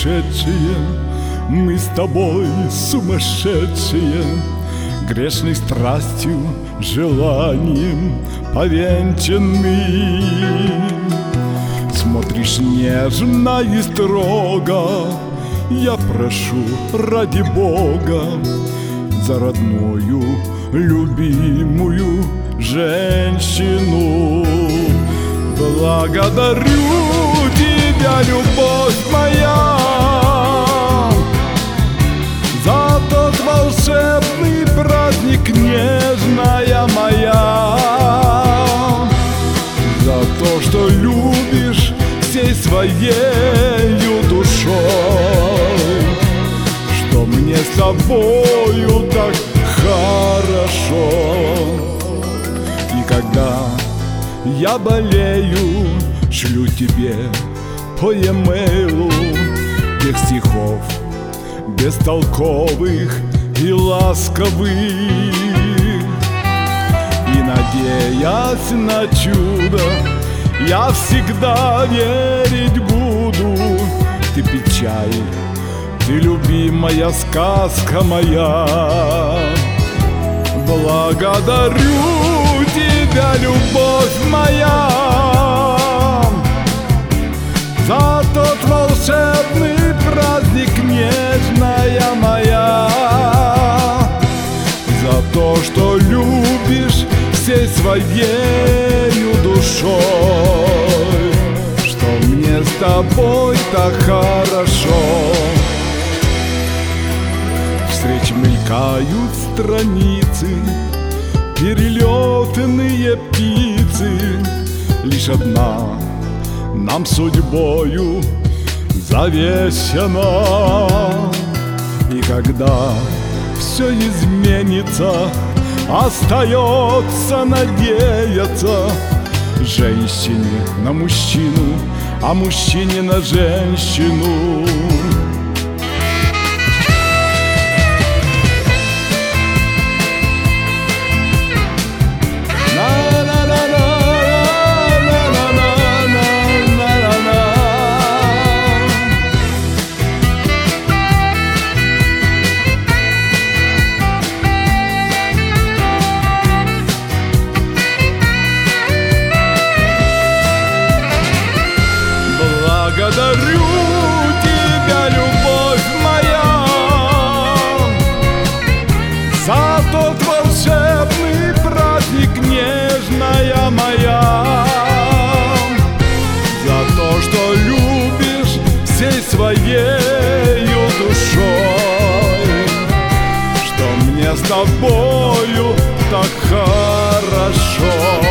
ушедшие, мы с тобой сумасшедшие, грешной страстью, желанием повенчаны. Смотришь нежно и строго, я прошу ради Бога за родную, любимую женщину. Благодарю тебя, любовь моя, за тот волшебный праздник, нежная моя, за то, что любишь всей своею душой, что мне с тобою так хорошо. И когда я болею, шлю тебе по e-mail тех стихов бестолковых и ласковых, и, надеясь на чудо, я всегда верить буду. Ты печаль, ты любимая сказка моя. Благодарю тебя, любовь моя, за тот волшебный праздник, нежная моя, за то, что любишь всей своею душой, что мне с тобой так хорошо. Встреч мелькают страницы, перелетные птицы, лишь одна нам судьбою завещана. И когда все изменится, остается надеяться женщине на мужчину, а мужчине на женщину. Благодарю тебя, любовь моя, за тот волшебный праздник, нежная моя, за то, что любишь всей своею душой, что мне с тобою так хорошо.